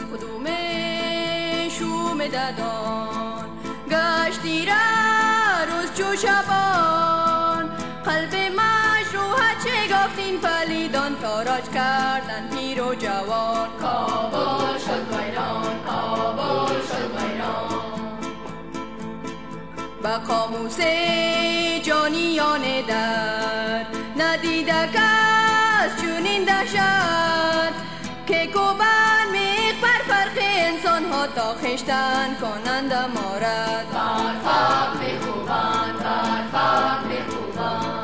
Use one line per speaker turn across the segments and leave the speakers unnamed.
قدوم شوم ددان گشتی را روز چو شبان قلب مشروحت شگفتین پلیدان تاراج کردن پیر و جوان
کابل شد ویران کابل شد ویران
با قاموس جانیان در ندیده کس چونین دهشت که کوبن میخ بر فرق انسان ها تا خشتن کنند مارد
بر فرق میخوبن بر فرق میخوبن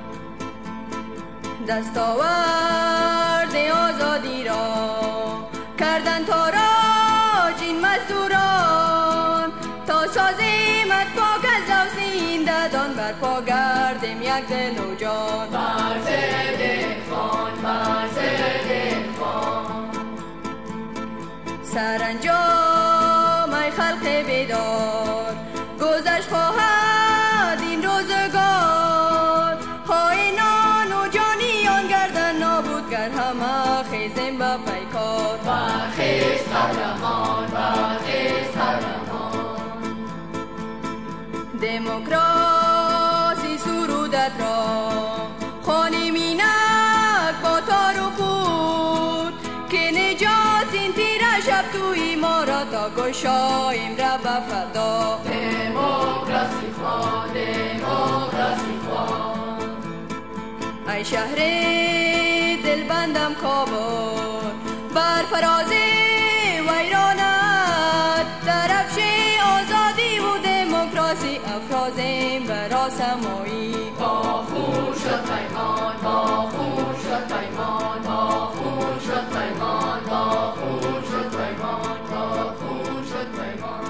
دستاورد آزادی را کردن تاراج این مزدوران تا سازیم پاک از لوز این ددان بر پا گردیم یک دل و جان
بر ضد اخوان بر ضد اخوان
سرانجام ای خلق بیدار گذشت خواهد این روزگار خائنان و جانیان گردن نابود گر همه خیزیم به پیکار
برخیز قهرمان برخیز قهرمان
دموکراسی سرودت را خوانیم اینک با تار و پود که نجات این تیره شب توی ما را تا گشاییم را به فدا
دموکراسی خواه دموکراسی خواه
ای شهر دلبندم کابل بر فراز ویرانت درفش آزادی و دموکراسی افرازیم بر آسمایی
با خون شد پیمان با خون شد پیمان با خون شد پیمان با خون شد پیمان با خون شد پیمان